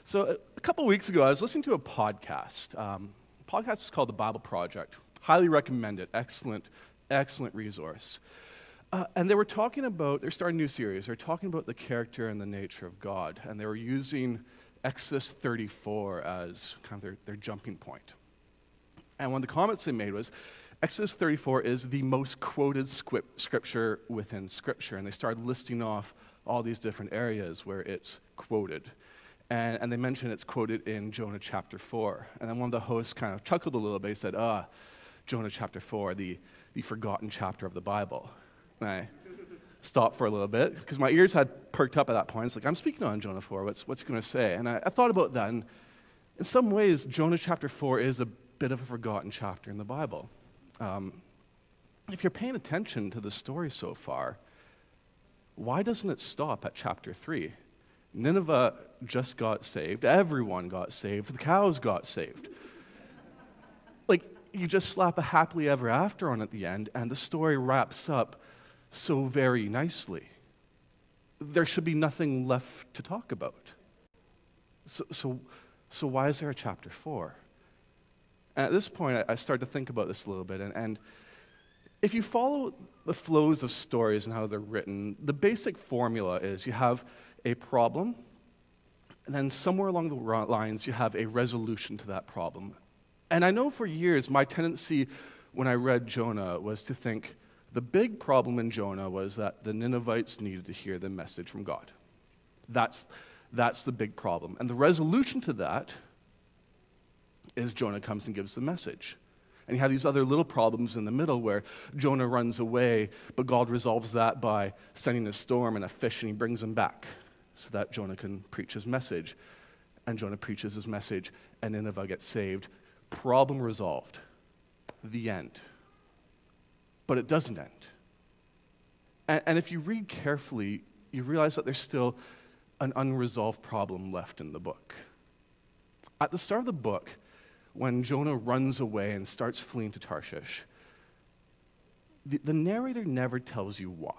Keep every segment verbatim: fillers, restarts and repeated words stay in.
So a, a couple weeks ago, I was listening to a podcast. Um, the podcast is called The Bible Project. Highly recommend it. Excellent, excellent resource. Uh, and they were talking about, they're starting a new series, they're talking about the character and the nature of God. And they were using Exodus thirty-four as kind of their, their jumping point. And one of the comments they made was, Exodus thirty-four is the most quoted script, scripture within Scripture. And they started listing off all these different areas where it's quoted. And, and they mentioned it's quoted in Jonah chapter four. And then one of the hosts kind of chuckled a little bit. He said, ah, Jonah chapter four, the, the forgotten chapter of the Bible. And I stopped for a little bit because my ears had perked up at that point. It's like, I'm speaking on Jonah four. What's, what's he going to say? And I, I thought about that. And in some ways, Jonah chapter four is a bit of a forgotten chapter in the Bible. Um, if you're paying attention to the story so far, why doesn't it stop at chapter three? Nineveh just got saved. Everyone got saved. The cows got saved. Like, you just slap a happily ever after on at the end, and the story wraps up so very nicely. There should be nothing left to talk about. So, so, so why is there a chapter four? And at this point, I, I started to think about this a little bit, and, and if you follow the flows of stories and how they're written, the basic formula is you have a problem, and then somewhere along the lines, you have a resolution to that problem. And I know for years, my tendency when I read Jonah was to think the big problem in Jonah was that the Ninevites needed to hear the message from God. That's, that's the big problem. And the resolution to that is Jonah comes and gives the message. And you have these other little problems in the middle where Jonah runs away, but God resolves that by sending a storm and a fish, and he brings him back so that Jonah can preach his message. And Jonah preaches his message, and Nineveh gets saved. Problem resolved. The end. But it doesn't end. And, and if you read carefully, you realize that there's still an unresolved problem left in the book. At the start of the book, when Jonah runs away and starts fleeing to Tarshish, the, the narrator never tells you why.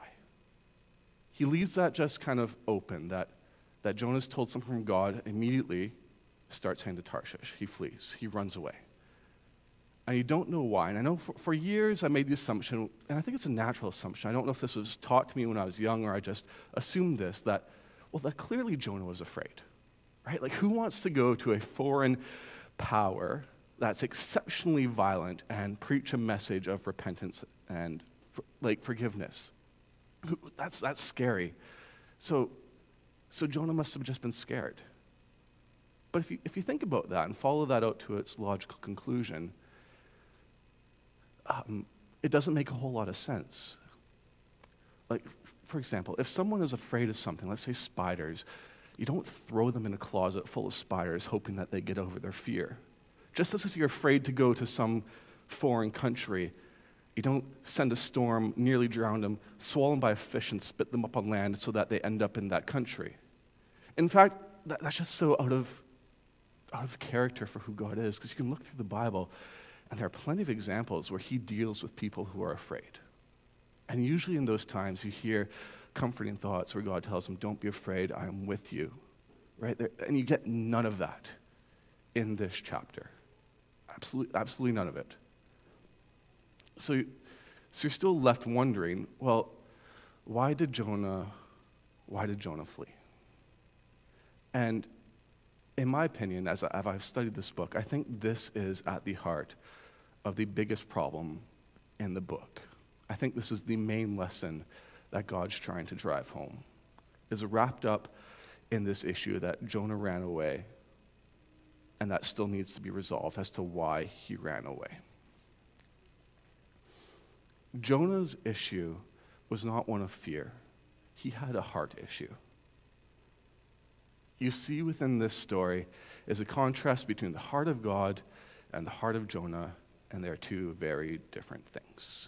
He leaves that just kind of open, that, that Jonah's told something from God, immediately starts heading to Tarshish. He flees. He runs away. And you don't know why. And I know for, for years I made the assumption, and I think it's a natural assumption. I don't know if this was taught to me when I was young or I just assumed this, that, well, that clearly Jonah was afraid, right? Like, who wants to go to a foreign power that's exceptionally violent and preach a message of repentance and, like, forgiveness? That's, that's scary. So, so Jonah must have just been scared. But if you, if you think about that and follow that out to its logical conclusion, um, it doesn't make a whole lot of sense. Like, for example, if someone is afraid of something, let's say spiders, you don't throw them in a closet full of spiders hoping that they get over their fear. Just as if you're afraid to go to some foreign country, you don't send a storm, nearly drown them, swallow them by a fish, and spit them up on land so that they end up in that country. In fact, that, that's just so out of out of character for who God is, because you can look through the Bible, and there are plenty of examples where he deals with people who are afraid. And usually in those times, you hear comforting thoughts where God tells them, don't be afraid, I am with you. Right there, and you get none of that in this chapter. Absolutely, absolutely none of it. So, so you're still left wondering, well, why did Jonah, why did Jonah flee? And in my opinion, as, I, as I've studied this book, I think this is at the heart of the biggest problem in the book. I think this is the main lesson that God's trying to drive home, is wrapped up in this issue that Jonah ran away, and that still needs to be resolved as to why he ran away. Jonah's issue was not one of fear. He had a heart issue. You see within this story is a contrast between the heart of God and the heart of Jonah, and they're two very different things.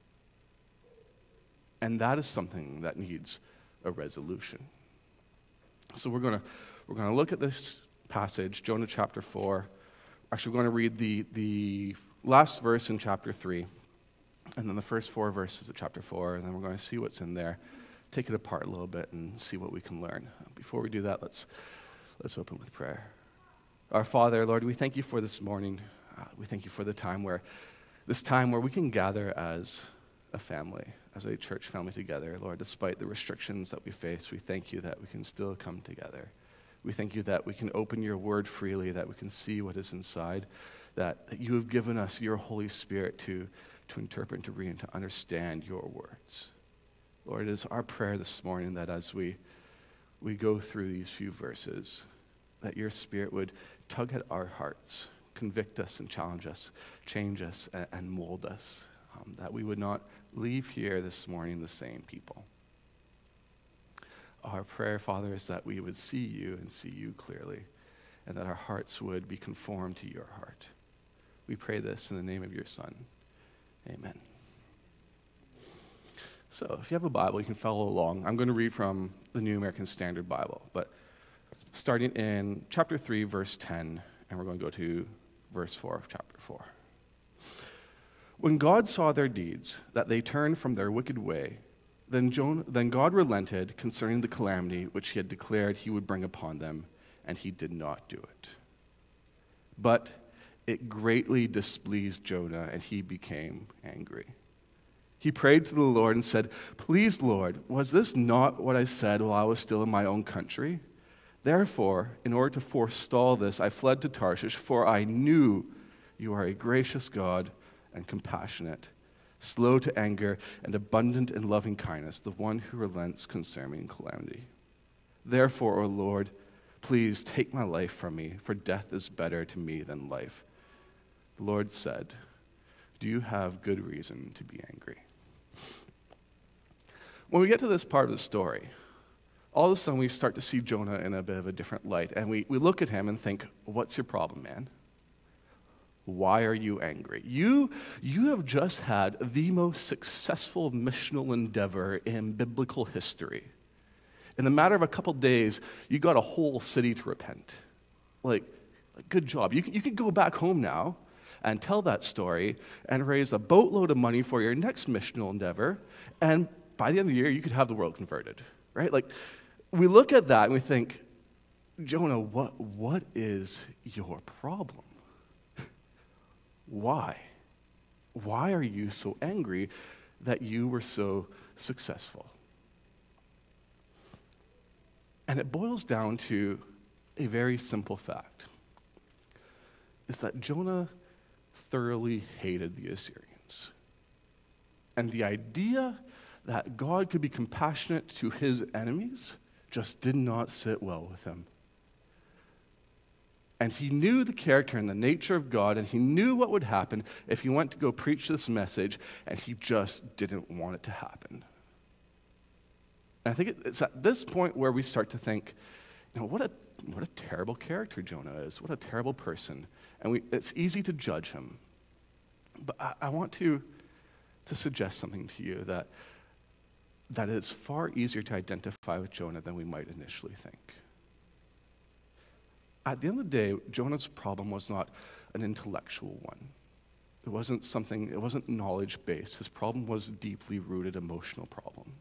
And that is something that needs a resolution. So we're going to we're going to look at this passage, Jonah chapter four. Actually, we're going to read the, the last verse in chapter three, and then the first four verses of chapter four, and then we're going to see what's in there, take it apart a little bit, and see what we can learn. Before we do that, let's Let's open with prayer. Our Father, Lord, we thank you for this morning. Uh, we thank you for the time where, this time where we can gather as a family, as a church family together. Lord, despite the restrictions that we face, we thank you that we can still come together. We thank you that we can open your word freely, that we can see what is inside, that, that you have given us your Holy Spirit to, to interpret and to read and to understand your words. Lord, it is our prayer this morning that as we, we go through these few verses, that your Spirit would tug at our hearts, convict us and challenge us, change us and, and mold us, um, that we would not leave here this morning the same people. Our prayer, Father, is that we would see you and see you clearly, and that our hearts would be conformed to your heart. We pray this in the name of your Son. Amen. So if you have a Bible, you can follow along. I'm going to read from the New American Standard Bible, but starting in chapter three, verse ten, and we're going to go to verse four of chapter four. When God saw their deeds, that they turned from their wicked way, then, Jonah, then God relented concerning the calamity which he had declared he would bring upon them, and he did not do it. But it greatly displeased Jonah, and he became angry. He prayed to the Lord and said, "Please, Lord, was this not what I said while I was still in my own country? Therefore, in order to forestall this, I fled to Tarshish, for I knew you are a gracious God and compassionate, slow to anger and abundant in loving kindness, the one who relents concerning calamity. Therefore, O Lord, please take my life from me, for death is better to me than life." The Lord said, "Do you have good reason to be angry?" When we get to this part of the story, all of a sudden we start to see Jonah in a bit of a different light, and we, we look at him and think, what's your problem, man? Why are you angry? You, you have just had the most successful missional endeavor in biblical history. In the matter of a couple days, you got a whole city to repent. Like, good job. You, you could go back home now and tell that story and raise a boatload of money for your next missional endeavor, and by the end of the year, you could have the world converted, right? Like, we look at that and we think, Jonah, what, what is your problem? Why? Why are you so angry that you were so successful? And it boils down to a very simple fact. It's that Jonah thoroughly hated the Assyrians. And the idea that God could be compassionate to his enemies just did not sit well with him. And he knew the character and the nature of God, and he knew what would happen if he went to go preach this message, and he just didn't want it to happen. And I think it's at this point where we start to think, you know, what a what a terrible character Jonah is. What a terrible person. And we, it's easy to judge him. But I, I want to, to suggest something to you that, that it's far easier to identify with Jonah than we might initially think. At the end of the day, Jonah's problem was not an intellectual one. It wasn't something, it wasn't knowledge-based. His problem was a deeply rooted emotional problem.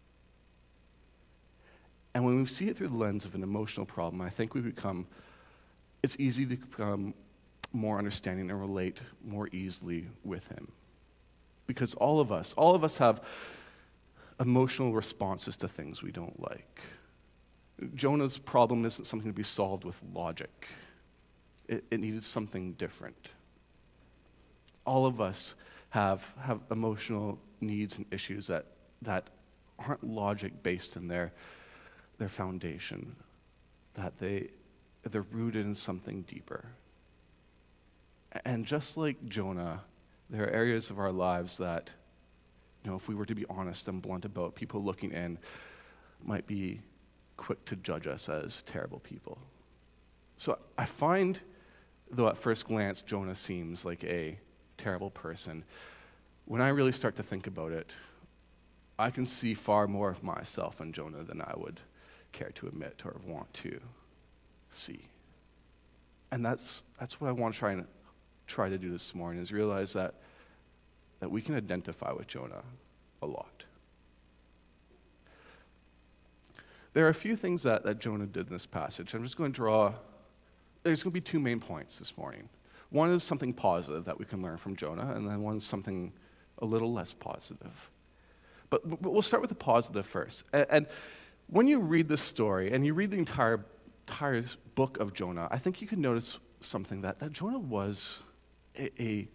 And when we see it through the lens of an emotional problem, I think we become, it's easy to become more understanding and relate more easily with him. Because all of us, all of us have emotional responses to things we don't like. Jonah's problem isn't something to be solved with logic. It, it needed something different. All of us have, have emotional needs and issues that, that aren't logic-based in their, their foundation, that they, they're rooted in something deeper. And just like Jonah, there are areas of our lives that, you know, if we were to be honest and blunt about, people looking in might be quick to judge us as terrible people. So I find, though at first glance Jonah seems like a terrible person, when I really start to think about it, I can see far more of myself in Jonah than I would care to admit or want to see. And that's that's what I want to try and try to do this morning, is realize that that we can identify with Jonah a lot. There are a few things that, that Jonah did in this passage. I'm just going to draw, there's going to be two main points this morning. One is something positive that we can learn from Jonah, and then one is something a little less positive. But, but we'll start with the positive first. And, and when you read this story, and you read the entire, entire book of Jonah, I think you can notice something, that, that Jonah was a, a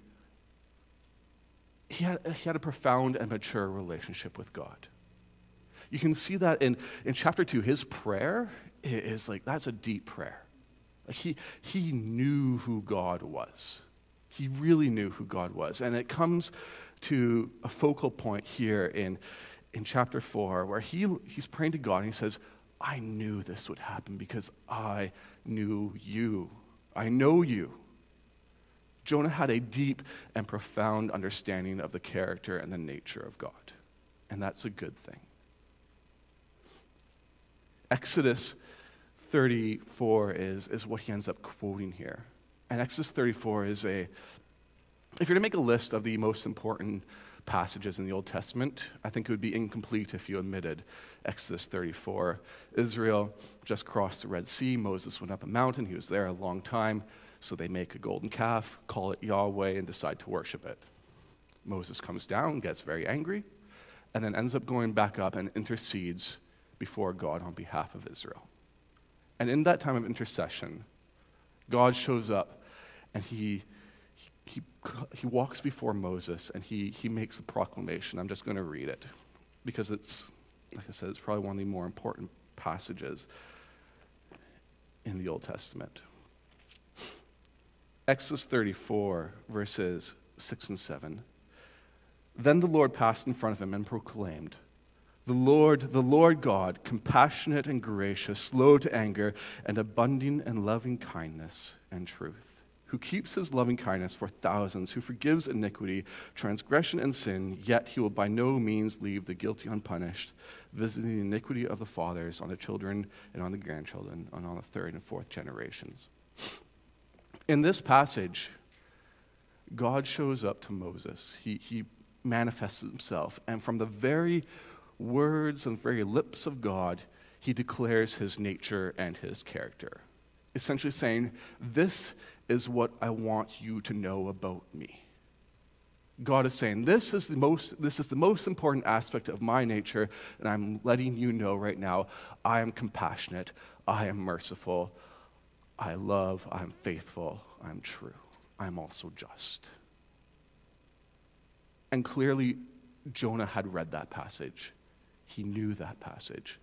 he, had, he had a profound and mature relationship with God. You can see that in, in chapter two, his prayer is like, that's a deep prayer. Like he, he knew who God was. He really knew who God was. And it comes to a focal point here in, in chapter four, where he, he's praying to God and he says, I knew this would happen because I knew you. I know you. Jonah had a deep and profound understanding of the character and the nature of God. And that's a good thing. Exodus thirty-four is, is what he ends up quoting here. And Exodus thirty-four is a, if you're to make a list of the most important passages in the Old Testament, I think it would be incomplete if you omitted Exodus thirty-four. Israel just crossed the Red Sea. Moses went up a mountain. He was there a long time. So they make a golden calf, call it Yahweh, and decide to worship it. Moses comes down, gets very angry, and then ends up going back up and intercedes before God on behalf of Israel. And in that time of intercession, God shows up and he he he walks before Moses and he he makes a proclamation. I'm just going to read it because it's, like I said, it's probably one of the more important passages in the Old Testament. Exodus thirty-four, verses six and seven. Then the Lord passed in front of him and proclaimed, The Lord, the Lord God, compassionate and gracious, slow to anger, and abounding in loving kindness and truth, who keeps his loving kindness for thousands, who forgives iniquity, transgression, and sin, yet he will by no means leave the guilty unpunished, visiting the iniquity of the fathers on the children and on the grandchildren, and on the third and fourth generations. In this passage, God shows up to Moses. He, he manifests himself, and from the very words and very lips of God, he declares his nature and his character. Essentially saying, this is what I want you to know about me. God is saying, this is the most, this is the most important aspect of my nature, and I'm letting you know right now, I am compassionate, I am merciful, I love, I'm faithful, I'm true, I'm also just. And clearly, Jonah had read that passage. He knew that passage.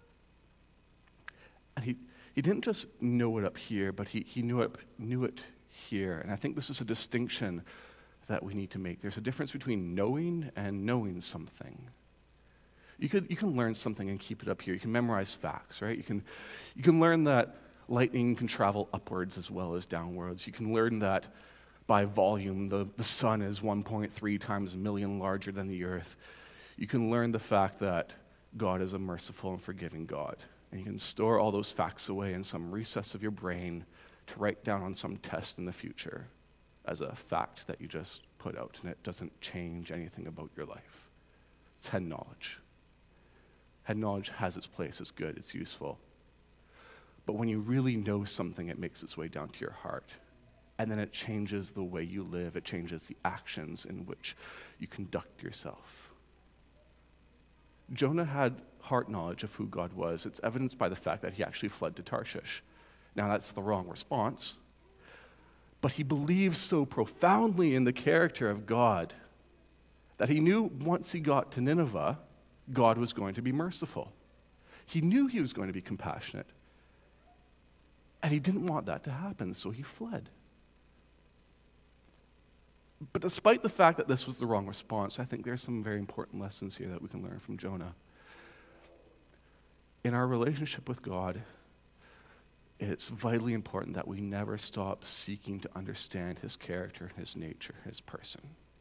And he, he didn't just know it up here, but he, he knew it, knew it here. And I think this is a distinction that we need to make. There's a difference between knowing and knowing something. You could you can learn something and keep it up here. You can memorize facts, right? You can you can learn that lightning can travel upwards as well as downwards. You can learn that by volume, the, the sun is one point three times a million larger than the earth. You can learn the fact that God is a merciful and forgiving God. And you can store all those facts away in some recess of your brain to write down on some test in the future as a fact that you just put out, and it doesn't change anything about your life. It's head knowledge. Head knowledge has its place, it's good, it's useful. But when you really know something, it makes its way down to your heart. And then it changes the way you live. It changes the actions in which you conduct yourself. Jonah had heart knowledge of who God was. It's evidenced by the fact that he actually fled to Tarshish. Now, that's the wrong response. But he believed so profoundly in the character of God that he knew once he got to Nineveh, God was going to be merciful. He knew he was going to be compassionate. And he didn't want that to happen, so he fled. But despite the fact that this was the wrong response, I think there's some very important lessons here that we can learn from Jonah. In our relationship with God, it's vitally important that we never stop seeking to understand his character, his nature, his person.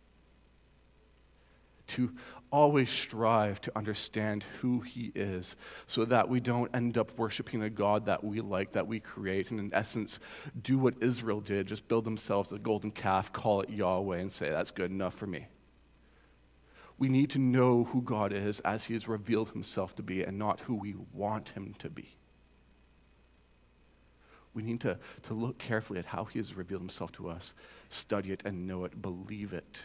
To always strive to understand who he is so that we don't end up worshiping a God that we like, that we create, and in essence do what Israel did, just build themselves a golden calf, call it Yahweh, and say, that's good enough for me. We need to know who God is as he has revealed himself to be and not who we want him to be. We need to, to look carefully at how he has revealed himself to us, study it and know it, believe it.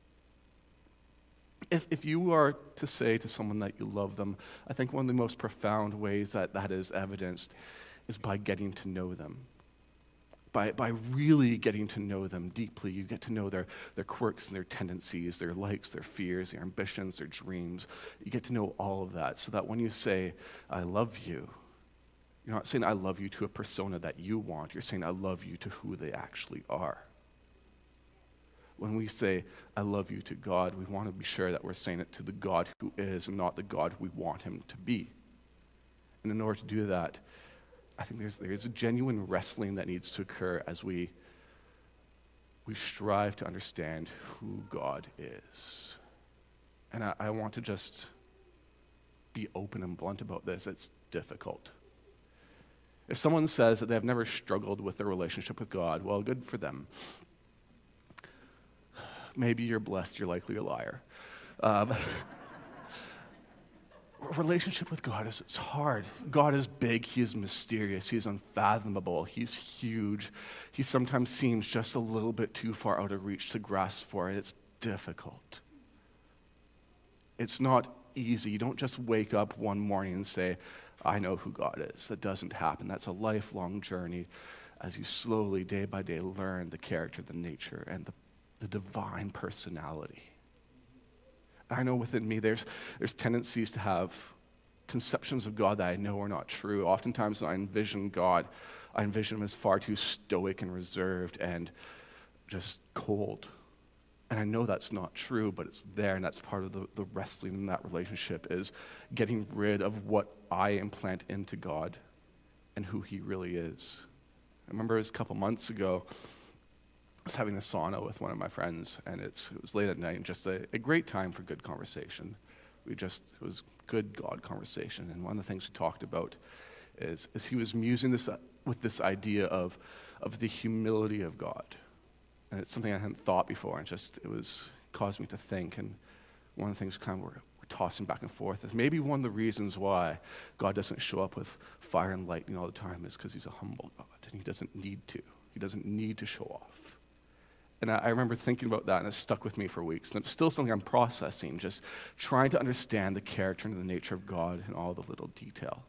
If, if you are to say to someone that you love them, I think one of the most profound ways that that is evidenced is by getting to know them. By, by really getting to know them deeply. You get to know their, their quirks and their tendencies, their likes, their fears, their ambitions, their dreams. You get to know all of that so that when you say, I love you, you're not saying I love you to a persona that you want. You're saying I love you to who they actually are. When we say I love you to God, we want to be sure that we're saying it to the God who is and not the God we want him to be. And in order to do that, I think there's there's a genuine wrestling that needs to occur as we we strive to understand who God is. And I, I want to just be open and blunt about this. It's difficult. If someone says that they've never struggled with their relationship with God, well, good for them. Maybe you're blessed, you're likely a liar. Um, relationship with God is it's hard. God is big, he is mysterious, he is unfathomable, he's huge. He sometimes seems just a little bit too far out of reach to grasp for. It's difficult. It's not easy. You don't just wake up one morning and say, I know who God is. That doesn't happen. That's a lifelong journey as you slowly, day by day, learn the character, the nature, and the, the divine personality. I know within me there's there's tendencies to have conceptions of God that I know are not true. Oftentimes when I envision God, I envision him as far too stoic and reserved and just cold. And I know that's not true, but it's there, and that's part of the, the wrestling in that relationship is getting rid of what I implant into God and who he really is. I remember it was a couple months ago, I was having a sauna with one of my friends, and it's, it was late at night, and just a, a great time for good conversation. We just, it was good God conversation, and one of the things we talked about is, is he was musing this with this idea of, of the humility of God. And it's something I hadn't thought before, and just it was caused me to think. And one of the things kind of we're, we're tossing back and forth is maybe one of the reasons why God doesn't show up with fire and lightning all the time is because he's a humble God, and he doesn't need to. He doesn't need to show off. And I, I remember thinking about that, and it stuck with me for weeks. And it's still something I'm processing, just trying to understand the character and the nature of God in all the little detail.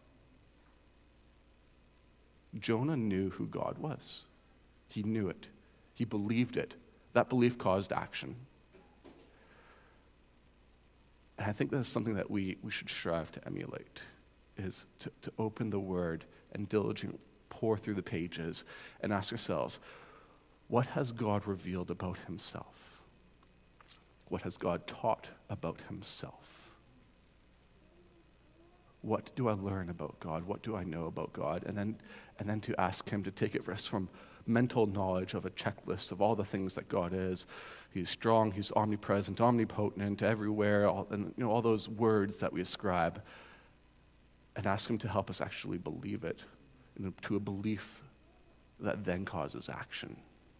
Jonah knew who God was. He knew it. He believed it. That belief caused action. And I think that's something that we, we should strive to emulate, is to, to open the Word and diligently pour through the pages and ask ourselves, what has God revealed about himself? What has God taught about himself? What do I learn about God? What do I know about God? And then, and then to ask him to take it for us from mental knowledge of a checklist of all the things that God is. He's strong, he's omnipresent, omnipotent, everywhere, all, and you know all those words that we ascribe, and ask him to help us actually believe it, and to a belief that then causes action.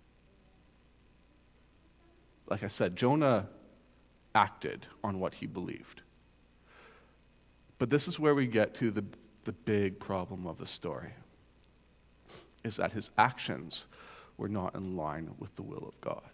Like I said, Jonah acted on what he believed. But this is where we get to the, the big problem of the story, is that his actions were not in line with the will of God.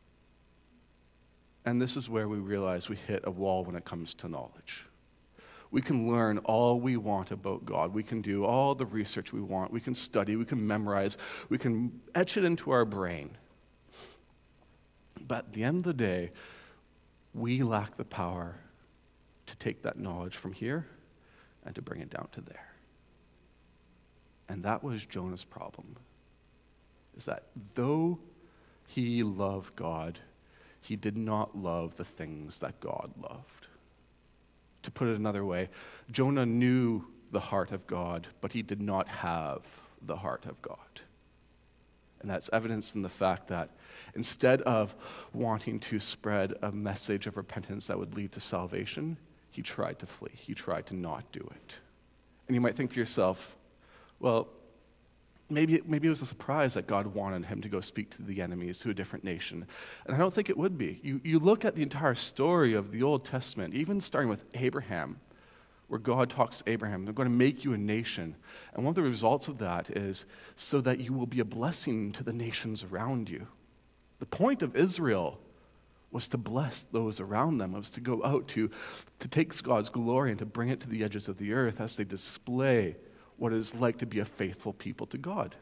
And this is where we realize we hit a wall when it comes to knowledge. We can learn all we want about God. We can do all the research we want. We can study. We can memorize. We can etch it into our brain. But at the end of the day, we lack the power to take that knowledge from here and to bring it down to there. And that was Jonah's problem, is that though he loved God, he did not love the things that God loved. To put it another way, Jonah knew the heart of God, but he did not have the heart of God. And that's evidenced in the fact that instead of wanting to spread a message of repentance that would lead to salvation, he tried to flee. He tried to not do it. And you might think to yourself, well, maybe, it, maybe it was a surprise that God wanted him to go speak to the enemies, to a different nation. And I don't think it would be. You, you look at the entire story of the Old Testament, even starting with Abraham, where God talks to Abraham, "I'm going to make you a nation." And one of the results of that is so that you will be a blessing to the nations around you. The point of Israel was to bless those around them. It was to go out to, to take God's glory and to bring it to the edges of the earth as they display what it is like to be a faithful people to God.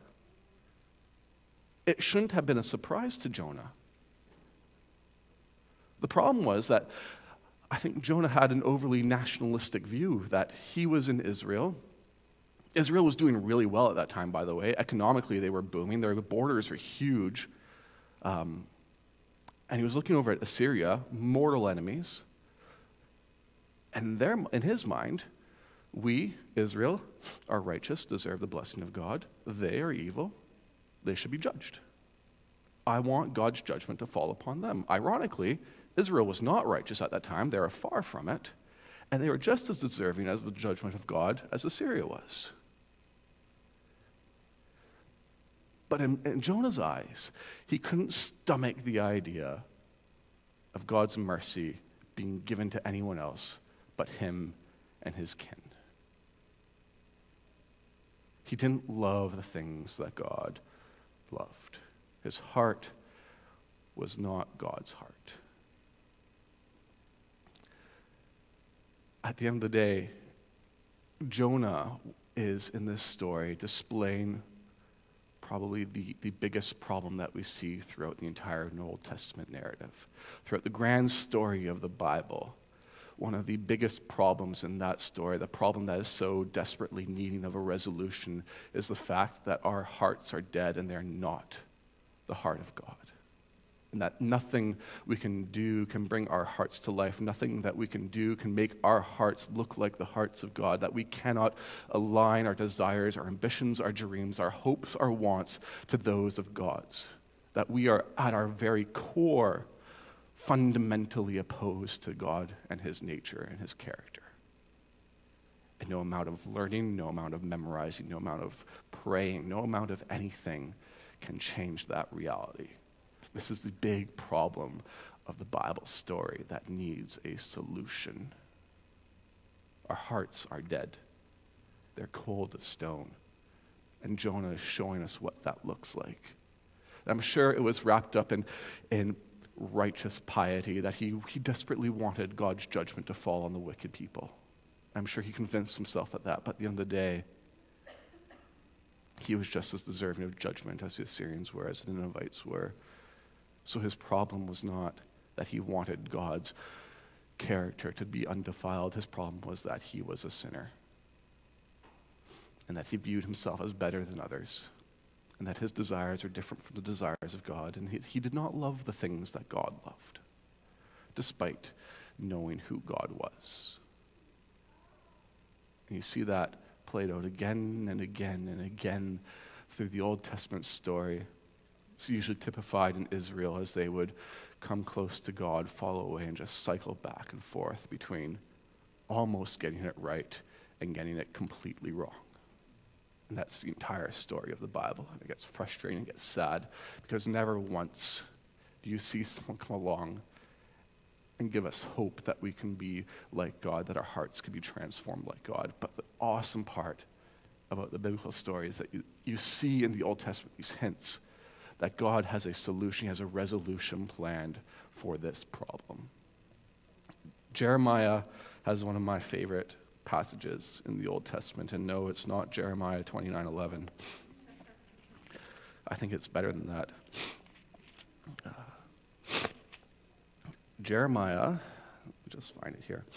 It shouldn't have been a surprise to Jonah. The problem was that I think Jonah had an overly nationalistic view that he was in Israel. Israel was doing really well at that time, by the way. Economically, they were booming. Their borders were huge. Um, and he was looking over at Assyria, mortal enemies. And there, in his mind, we, Israel, are righteous, deserve the blessing of God. They are evil. They should be judged. I want God's judgment to fall upon them. Ironically, Israel was not righteous at that time. They were far from it. And they were just as deserving of the judgment of God as Assyria was. But in, in Jonah's eyes, he couldn't stomach the idea of God's mercy being given to anyone else but him and his kin. He didn't love the things that God loved. His heart was not God's heart. At the end of the day, Jonah is, in this story, displaying probably the, the biggest problem that we see throughout the entire Old Testament narrative. Throughout the grand story of the Bible, one of the biggest problems in that story, the problem that is so desperately needing of a resolution, is the fact that our hearts are dead and they're not the heart of God. And that nothing we can do can bring our hearts to life. Nothing that we can do can make our hearts look like the hearts of God. That we cannot align our desires, our ambitions, our dreams, our hopes, our wants to those of God's. That we are at our very core fundamentally opposed to God and his nature and his character. And no amount of learning, no amount of memorizing, no amount of praying, no amount of anything can change that reality. This is the big problem of the Bible story that needs a solution. Our hearts are dead. They're cold as stone. And Jonah is showing us what that looks like. And I'm sure it was wrapped up in, in righteous piety that he, he desperately wanted God's judgment to fall on the wicked people. I'm sure he convinced himself of that, but at the end of the day, he was just as deserving of judgment as the Assyrians were, as the Ninevites were. So his problem was not that he wanted God's character to be undefiled. His problem was that he was a sinner and that he viewed himself as better than others and that his desires are different from the desires of God. And he, he did not love the things that God loved, despite knowing who God was. And you see that played out again and again and again through the Old Testament story. It's usually typified in Israel as they would come close to God, fall away, and just cycle back and forth between almost getting it right and getting it completely wrong. And that's the entire story of the Bible. And it gets frustrating, it gets sad, because never once do you see someone come along and give us hope that we can be like God, that our hearts can be transformed like God. But the awesome part about the biblical story is that you, you see in the Old Testament these hints that God has a solution, he has a resolution planned for this problem. Jeremiah has one of my favorite passages in the Old Testament, and no, it's not Jeremiah twenty-nine eleven. I think it's better than that. Uh, Jeremiah, let me just find it here.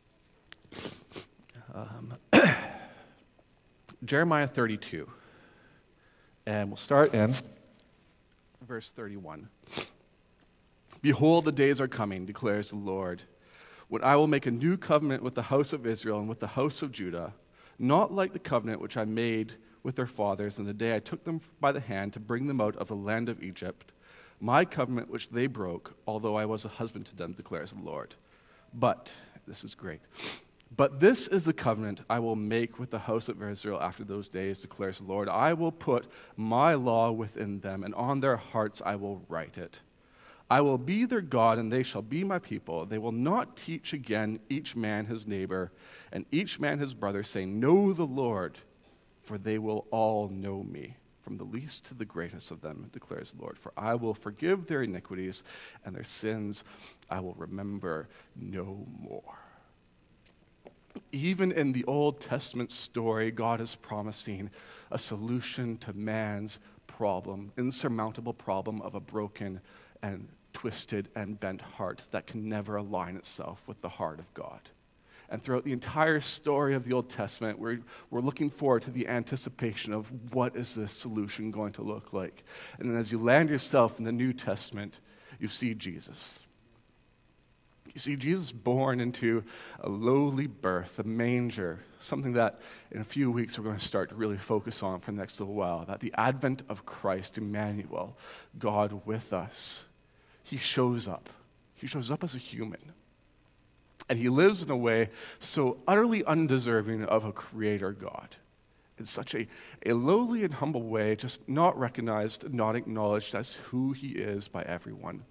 Um, Jeremiah thirty-two, and we'll start in verse thirty-one. Behold, the days are coming, declares the Lord, when I will make a new covenant with the house of Israel and with the house of Judah, not like the covenant which I made with their fathers in the day I took them by the hand to bring them out of the land of Egypt, my covenant which they broke, although I was a husband to them, declares the Lord. But, this is great, But this is the covenant I will make with the house of Israel after those days, declares the Lord. I will put my law within them, and on their hearts I will write it. I will be their God, and they shall be my people. They will not teach again each man his neighbor, and each man his brother, saying, Know the Lord, for they will all know me, from the least to the greatest of them, declares the Lord. For I will forgive their iniquities, and their sins I will remember no more. Even in the Old Testament story, God is promising a solution to man's problem, insurmountable problem of a broken and twisted and bent heart that can never align itself with the heart of God. And throughout the entire story of the Old Testament, we're, we're looking forward to the anticipation of what is this solution going to look like. And then as you land yourself in the New Testament, you see Jesus. You see Jesus born into a lowly birth, a manger, something that in a few weeks we're going to start to really focus on for the next little while, that the advent of Christ, Emmanuel, God with us, he shows up. He shows up as a human. And he lives in a way so utterly undeserving of a creator God. In such a, a lowly and humble way, just not recognized, not acknowledged as who he is by everyone.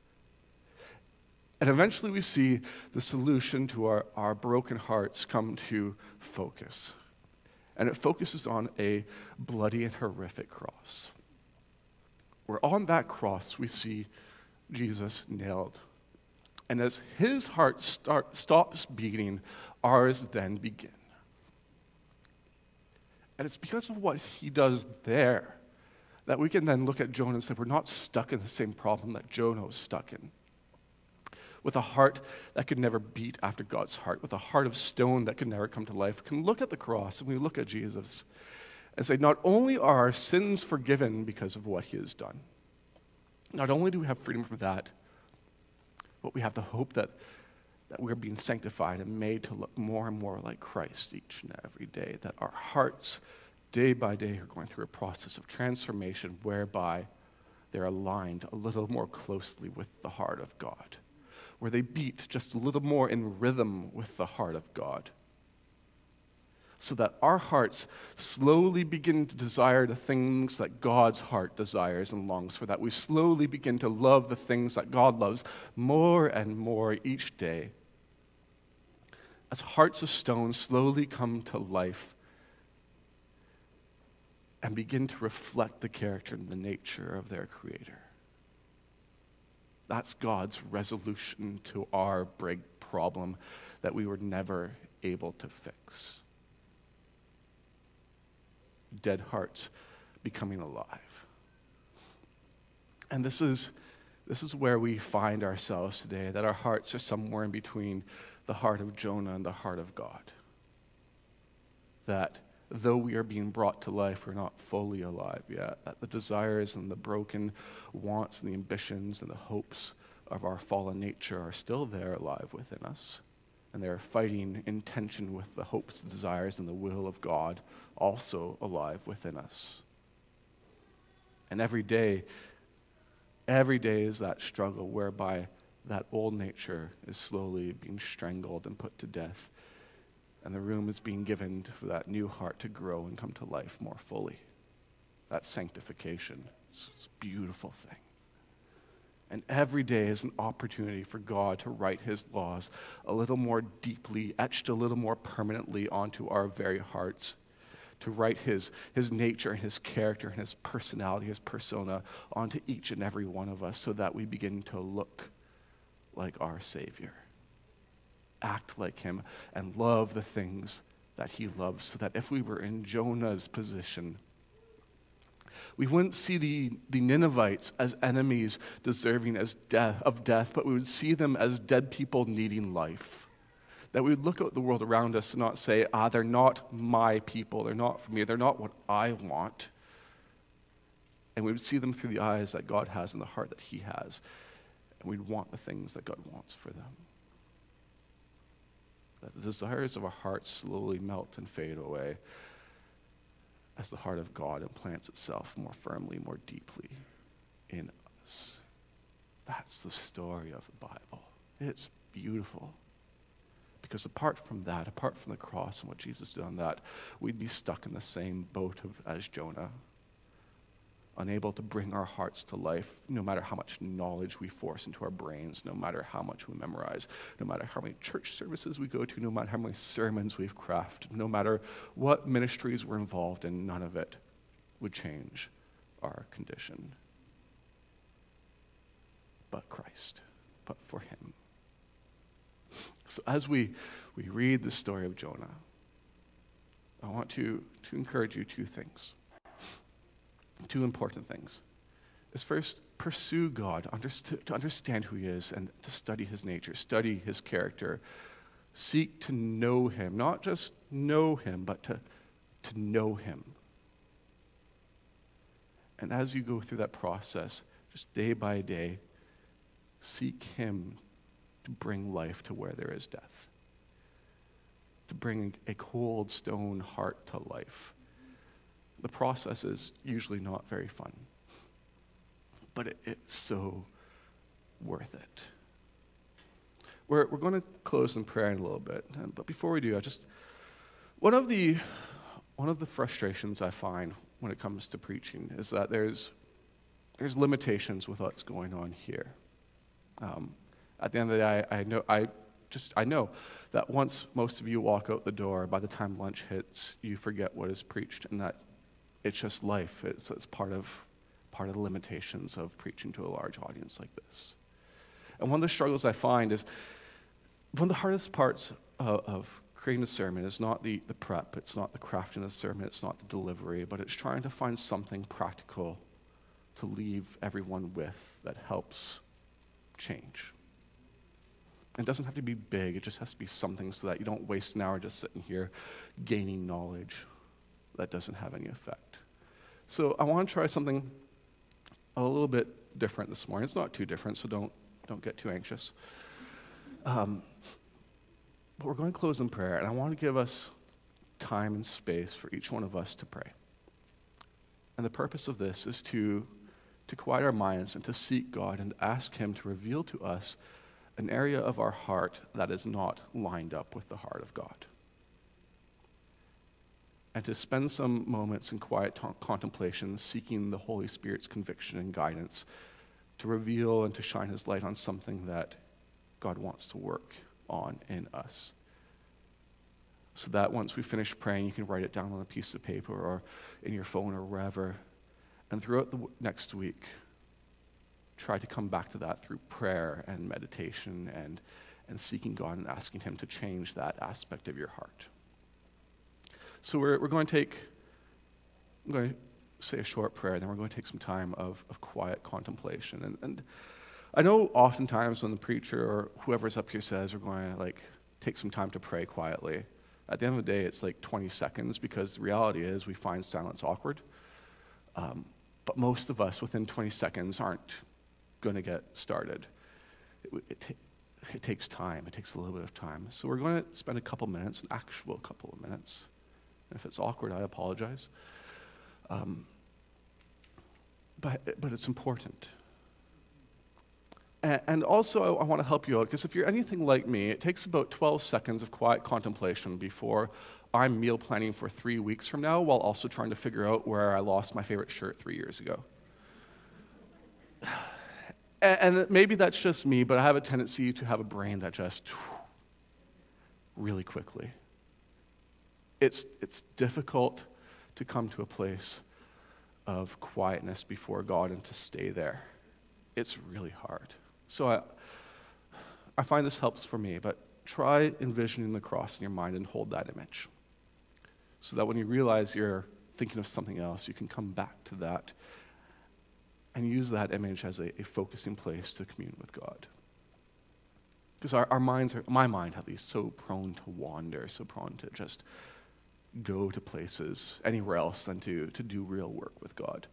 And eventually we see the solution to our, our broken hearts come to focus. And it focuses on a bloody and horrific cross. Where on that cross we see Jesus nailed. And as his heart start, stops beating, ours then begin. And it's because of what he does there that we can then look at Jonah and say we're not stuck in the same problem that Jonah was stuck in. With a heart that could never beat after God's heart, with a heart of stone that could never come to life, we can look at the cross and we look at Jesus and say, not only are our sins forgiven because of what he has done, not only do we have freedom from that, but we have the hope that, that we're being sanctified and made to look more and more like Christ each and every day, that our hearts, day by day, are going through a process of transformation whereby they're aligned a little more closely with the heart of God, where they beat just a little more in rhythm with the heart of God, so that our hearts slowly begin to desire the things that God's heart desires and longs for, that we slowly begin to love the things that God loves more and more each day, as hearts of stone slowly come to life and begin to reflect the character and the nature of their Creator. That's God's resolution to our big problem that we were never able to fix. Dead hearts becoming alive. And this is, this is where we find ourselves today, that our hearts are somewhere in between the heart of Jonah and the heart of God. That though we are being brought to life, we're not fully alive yet. That the desires and the broken wants and the ambitions and the hopes of our fallen nature are still there alive within us. And they're fighting in tension with the hopes, desires, and the will of God also alive within us. And every day, every day is that struggle whereby that old nature is slowly being strangled and put to death. And the room is being given for that new heart to grow and come to life more fully. That's sanctification. It's, it's a beautiful thing. And every day is an opportunity for God to write his laws a little more deeply, etched a little more permanently onto our very hearts, to write his, his nature and his character and his personality, his persona onto each and every one of us so that we begin to look like our Savior, act like him, and love the things that he loves, so that if we were in Jonah's position, we wouldn't see the, the Ninevites as enemies deserving as death, of death, but we would see them as dead people needing life. That we would look at the world around us and not say, ah, they're not my people, they're not for me, they're not what I want. And we would see them through the eyes that God has and the heart that he has. And we'd want the things that God wants for them. That the desires of our hearts slowly melt and fade away as the heart of God implants itself more firmly, more deeply in us. That's the story of the Bible. It's beautiful. Because apart from that, apart from the cross and what Jesus did on that, we'd be stuck in the same boat of, as Jonah, unable to bring our hearts to life, no matter how much knowledge we force into our brains, no matter how much we memorize, no matter how many church services we go to, no matter how many sermons we've crafted, no matter what ministries we're involved in, none of it would change our condition. But Christ, but for him. So as we, we read the story of Jonah, I want to, to encourage you two things. Two important things. Is first, pursue God, underst- to understand who he is and to study his nature, study his character. Seek to know him, not just know him, but to, to know him. And as you go through that process, just day by day, seek him to bring life to where there is death, to bring a cold stone heart to life. The process is usually not very fun, but it, it's so worth it. We're, we're going to close in prayer in a little bit, but before we do, I just, one of the, one of the frustrations I find when it comes to preaching is that there's, there's limitations with what's going on here. Um, At the end of the day, I, I know I just I know that once most of you walk out the door, by the time lunch hits, you forget what is preached, and that it's just life. It's, it's part of part of the limitations of preaching to a large audience like this. And one of the struggles I find is one of the hardest parts of, of creating a sermon is not the, the prep, it's not the crafting of the sermon, it's not the delivery, but it's trying to find something practical to leave everyone with that helps change. It doesn't have to be big, it just has to be something so that you don't waste an hour just sitting here gaining knowledge that doesn't have any effect. So I want to try something a little bit different this morning. It's not too different, so don't don't get too anxious. Um, but we're going to close in prayer, and I want to give us time and space for each one of us to pray. And the purpose of this is to to quiet our minds and to seek God and ask him to reveal to us an area of our heart that is not lined up with the heart of God. And to spend some moments in quiet t- contemplation, seeking the Holy Spirit's conviction and guidance to reveal and to shine his light on something that God wants to work on in us. So that once we finish praying, you can write it down on a piece of paper or in your phone or wherever. And throughout the w- next week, try to come back to that through prayer and meditation and, and seeking God and asking him to change that aspect of your heart. So we're, we're going to take, I'm going to say a short prayer, then we're going to take some time of, of quiet contemplation. And, and I know oftentimes when the preacher or whoever's up here says we're going to like take some time to pray quietly, at the end of the day it's like twenty seconds, because the reality is we find silence awkward. Um, but most of us within twenty seconds aren't going to get started. It, it, ta- it takes time. It takes a little bit of time. So we're going to spend a couple minutes, an actual couple of minutes. And if it's awkward, I apologize. Um, but, but it's important. And, and also, I, I want to help you out, because if you're anything like me, it takes about twelve seconds of quiet contemplation before I'm meal planning for three weeks from now, while also trying to figure out where I lost my favorite shirt three years ago. And, and maybe that's just me, but I have a tendency to have a brain that just really quickly. It's, it's difficult to come to a place of quietness before God and to stay there. It's really hard. So I, I find this helps for me, but try envisioning the cross in your mind and hold that image, so that when you realize you're thinking of something else, you can come back to that and use that image as a, a focusing place to commune with God. Because our, our minds are, my mind at least, so prone to wander, so prone to just go to places anywhere else than to, to do real work with God.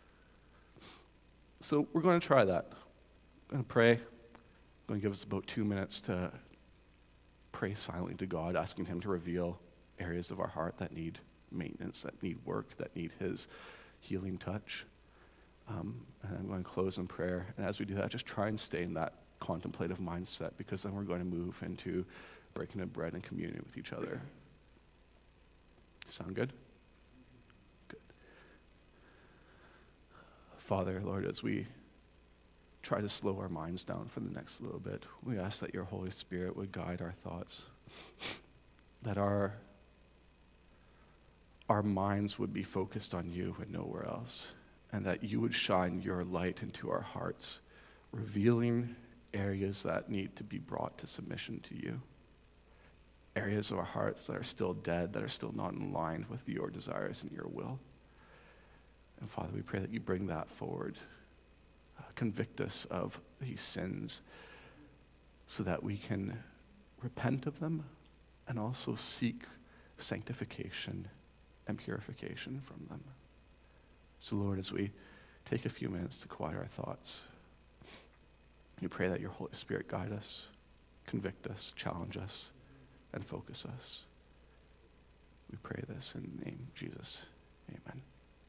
So we're going to try that. I'm going to pray. I'm going to give us about two minutes to pray silently to God, asking him to reveal areas of our heart that need maintenance, that need work, that need his healing touch. Um, and I'm going to close in prayer. And as we do that, just try and stay in that contemplative mindset, because then we're going to move into breaking of bread and communion with each other. Sound good? Good. Father, Lord, as we try to slow our minds down for the next little bit, we ask that your Holy Spirit would guide our thoughts, that our, our minds would be focused on you and nowhere else, and that you would shine your light into our hearts, revealing areas that need to be brought to submission to you, areas of our hearts that are still dead, that are still not in line with your desires and your will. And Father, we pray that you bring that forward. Uh, convict us of these sins so that we can repent of them and also seek sanctification and purification from them. So Lord, as we take a few minutes to quiet our thoughts, we pray that your Holy Spirit guide us, convict us, challenge us, and focus us. We pray this in the name of Jesus. Amen.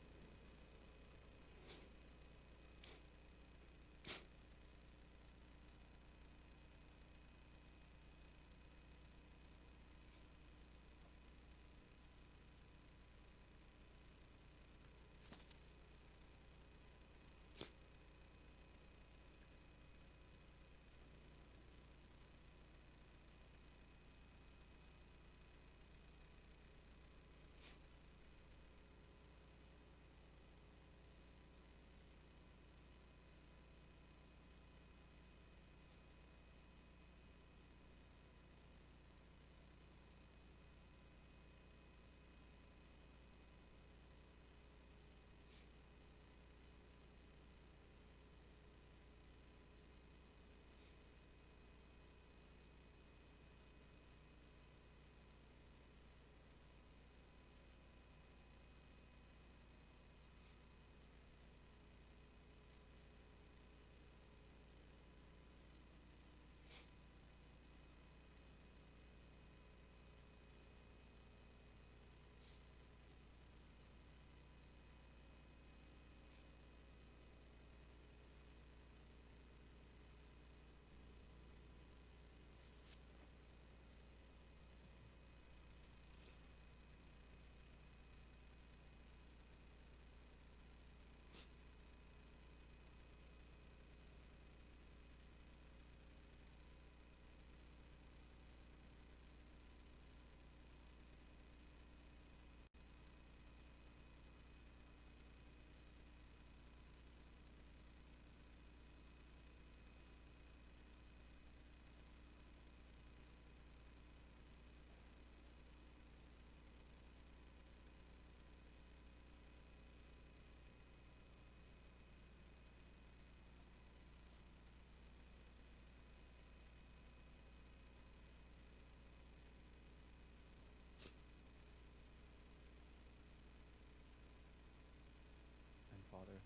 Father.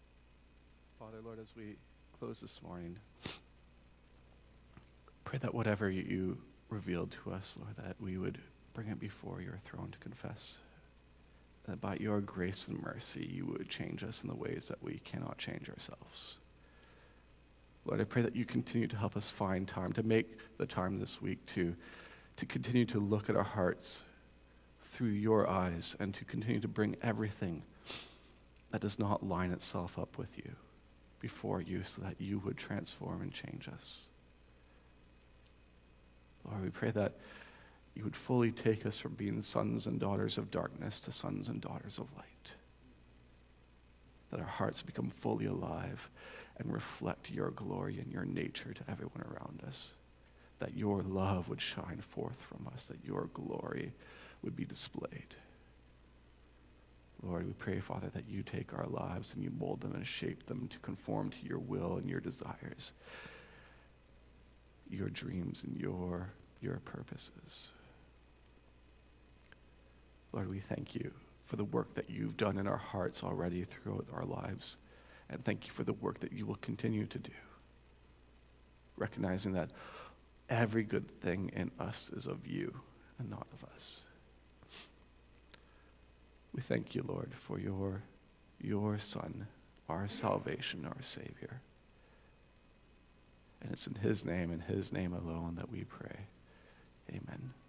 Father, Lord, as we close this morning, pray that whatever you revealed to us, Lord, that we would bring it before your throne to confess. That by your grace and mercy, you would change us in the ways that we cannot change ourselves. Lord, I pray that you continue to help us find time, to make the time this week to, to continue to look at our hearts through your eyes and to continue to bring everything that does not line itself up with you before you so that you would transform and change us. Lord, we pray that you would fully take us from being sons and daughters of darkness to sons and daughters of light. That our hearts become fully alive and reflect your glory and your nature to everyone around us. That your love would shine forth from us, that your glory would be displayed. Lord, we pray, Father, that you take our lives and you mold them and shape them to conform to your will and your desires, your dreams and your, your purposes. Lord, we thank you for the work that you've done in our hearts already throughout our lives, and thank you for the work that you will continue to do, recognizing that every good thing in us is of you and not of us. We thank you, Lord, for your, your Son, our salvation, our Savior. And it's in his name and his name alone that we pray. Amen.